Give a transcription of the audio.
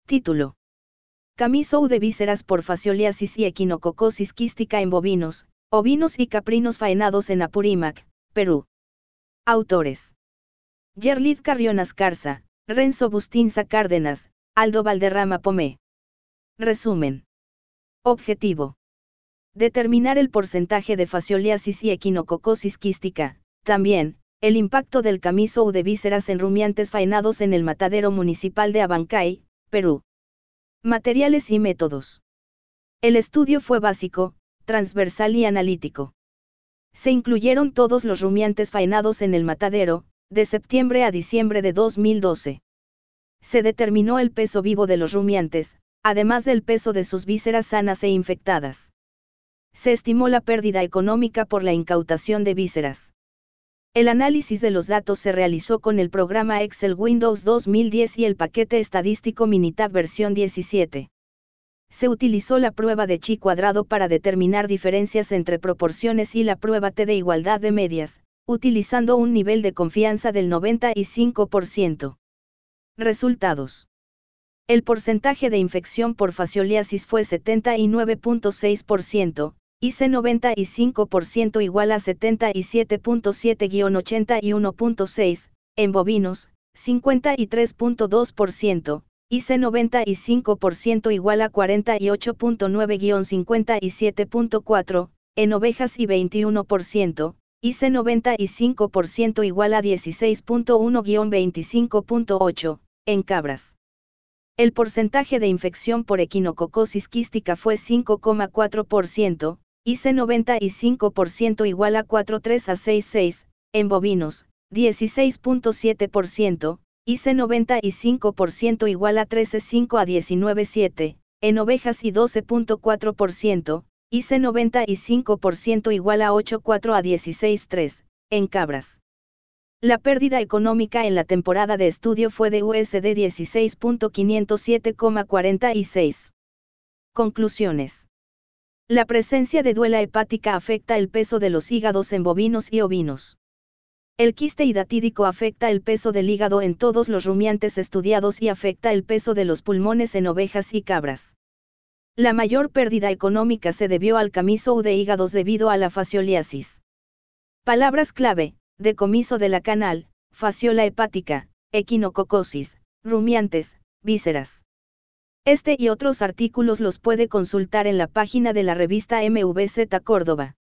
Título. Camisou de vísceras por fascioliasis y equinococosis quística en bovinos, ovinos y caprinos faenados en Apurímac, Perú. Autores. Yerlid Carrión Ascarza, Renzo Bustinza Cárdenas, Aldo Valderrama Pomé. Resumen. Objetivo. Determinar el porcentaje de fascioliasis y equinococosis quística, también, el impacto del camisou de vísceras en rumiantes faenados en el matadero municipal de Abancay, Perú. Materiales y métodos. El estudio fue básico, transversal y analítico. Se incluyeron todos los rumiantes faenados en el matadero, de septiembre a diciembre de 2012. Se determinó el peso vivo de los rumiantes, además del peso de sus vísceras sanas e infectadas. Se estimó la pérdida económica por la incautación de vísceras. El análisis de los datos se realizó con el programa Excel Windows 2010 y el paquete estadístico Minitab versión 17. Se utilizó la prueba de chi cuadrado para determinar diferencias entre proporciones y la prueba T de igualdad de medias, utilizando un nivel de confianza del 95%. Resultados. El porcentaje de infección por fascioliasis fue 79.6%, IC95% igual a 77.7-81.6, en bovinos, 53.2%, IC95% igual a 48.9-57.4, en ovejas y 21%, IC95% igual a 16.1-25.8, en cabras. El porcentaje de infección por equinococosis quística fue 5,4%, IC95% igual a 4,3-6,6, en bovinos, 16.7%, IC95% igual a 13,5-19,7, en ovejas y 12.4%, IC95% igual a 8,4-16,3, en cabras. La pérdida económica en la temporada de estudio fue de USD 16.507,46. Conclusiones. La presencia de duela hepática afecta el peso de los hígados en bovinos y ovinos. El quiste hidatídico afecta el peso del hígado en todos los rumiantes estudiados y afecta el peso de los pulmones en ovejas y cabras. La mayor pérdida económica se debió al camisou de hígados debido a la fascioliasis. Palabras clave: decomiso de la canal, fasciola hepática, equinococosis, rumiantes, vísceras. Este y otros artículos los puede consultar en la página de la revista MVZ Córdoba.